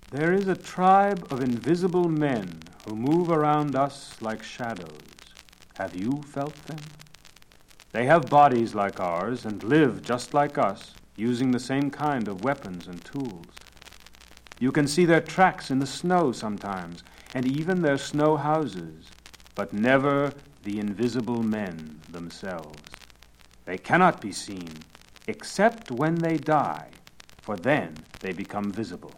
There is a tribe of invisible men who move around us like shadows. Have you felt them? They have bodies like ours and live just like us, using the same kind of weapons and tools. You can see their tracks in the snow sometimes, and even their snow houses, but never the invisible men themselves. They cannot be seen, except when they die, for then they become visible.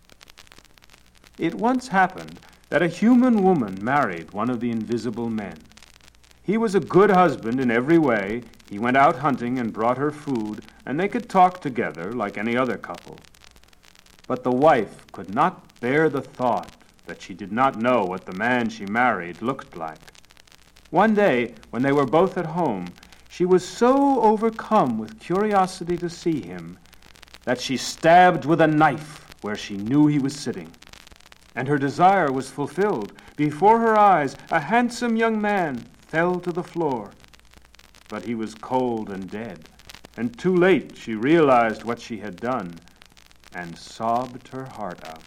It once happened that a human woman married one of the invisible men. He was a good husband in every way. He went out hunting and brought her food, and they could talk together like any other couple. But the wife could not bear the thought that she did not know what the man she married looked like. One day, when they were both at home, she was so overcome with curiosity to see him that she stabbed with a knife where she knew he was sitting. And her desire was fulfilled. Before her eyes, a handsome young man fell to the floor. But he was cold and dead, and too late she realized what she had done and sobbed her heart out.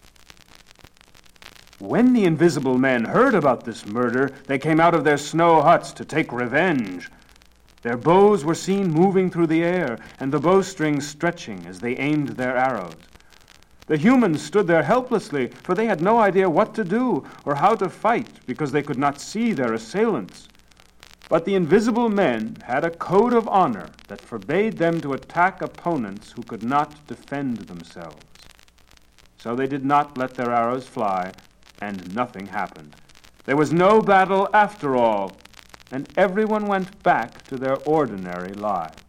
When the invisible men heard about this murder, they came out of their snow huts to take revenge. Their bows were seen moving through the air, and the bowstrings stretching as they aimed their arrows. The humans stood there helplessly, for they had no idea what to do or how to fight because they could not see their assailants. But the invisible men had a code of honor that forbade them to attack opponents who could not defend themselves. So they did not let their arrows fly, and nothing happened. There was no battle after all, and everyone went back to their ordinary lives.